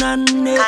Ghana.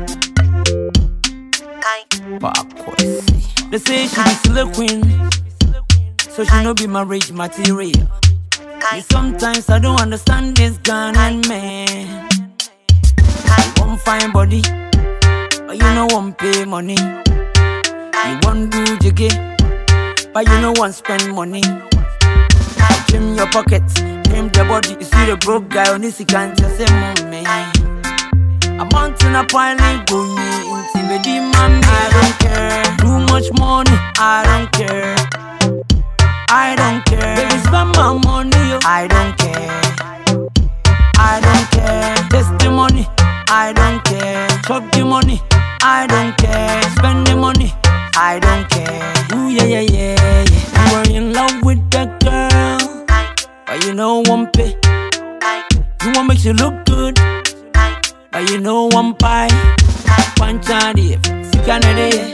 They say she be still a queen, so she no be marriage material. Me sometimes I don't understand this Ghanaian man. You want fine body, but you no want pay money. You want do jiggy, but you no want spend money. Trim your pockets, trim the body. You see the broke guy on this, he can't just say mommy. A mountain a piling go me intimidate mommy. I don't care. Too much money, I don't care. I don't care. Baby, spend my money, yo. I don't care. I don't care. Taste the money, I don't care. Chop the money, I don't care. Spend the money, I don't care. Ooh yeah yeah yeah yeah. You are in love with that girl, but you know one pay. You want make you look good, but you know one pie. One charity, Canada.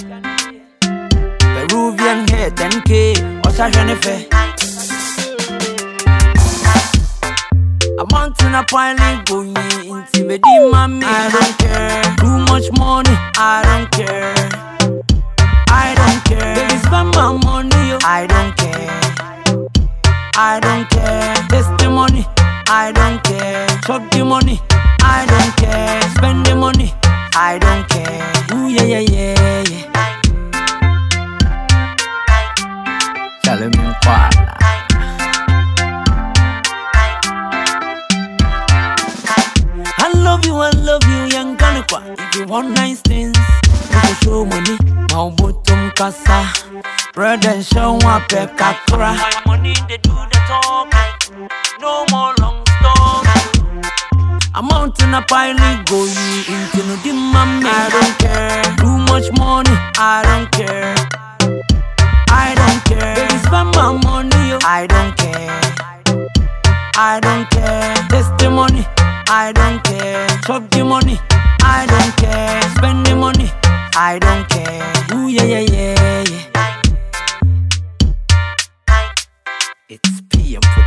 Peruvian hair, 10K, or Sashanefe. A mountain a piling going intimidate mommy. I don't care. Too much money, I don't care. I don't care. Baby, spend my money, yo. I don't care. I don't care. Taste the money, I don't care. Chop the money, I don't care. Spend the money, I don't care. Ooh yeah yeah yeah yeah. Tell me Kuala. I love you, young Ganekwa. If you want nice things, you can show money. Maubotum kasa, bread and show up a kakra. My money they do the talking, no more long story. A mountain a pile go you into the mommy. I don't care. Too much money, I don't care. I don't care. Baby, spend my money, yo. I don't care. I don't care. Taste the money, I don't care. Chop the money, I don't care. Spend the money, I don't care. Ooh yeah yeah yeah yeah. It's PM.